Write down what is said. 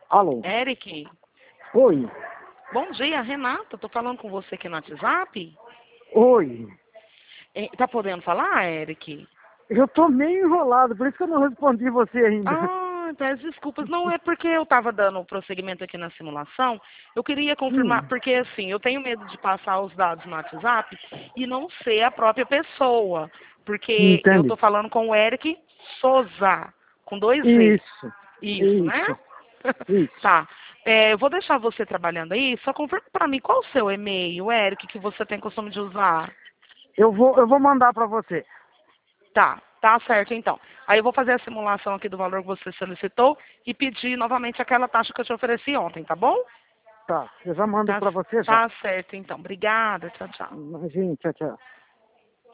Alô? Eric, Oi? bom dia, Renata. Tô falando com você aqui no WhatsApp. Oi? Tá podendo falar, Eric? Eu tô meio enrolado, por isso que eu não respondi você ainda. Peço desculpas. Não é porque eu estava dando o prosseguimento aqui na simulação. Eu queria confirmar, Hum, porque assim, eu tenho medo de passar os dados no WhatsApp e não ser a própria pessoa. Porque eu tô entendi. falando com o Eric Souza, com 2 Z. Isso, Isso, né? isso, isso. Tá. Eu vou deixar você trabalhando aí, só confirma para mim qual o seu e-mail, Eric, que você tem costume de usar. Eu vou mandar pra você. Tá certo então. Aí eu vou fazer a simulação aqui do valor que você solicitou e pedir novamente aquela taxa que eu te ofereci ontem, tá bom? Tá, eu já mando Tá, pra você já. tá certo então. Obrigada, tchau, tchau. Imagina, tchau, tchau.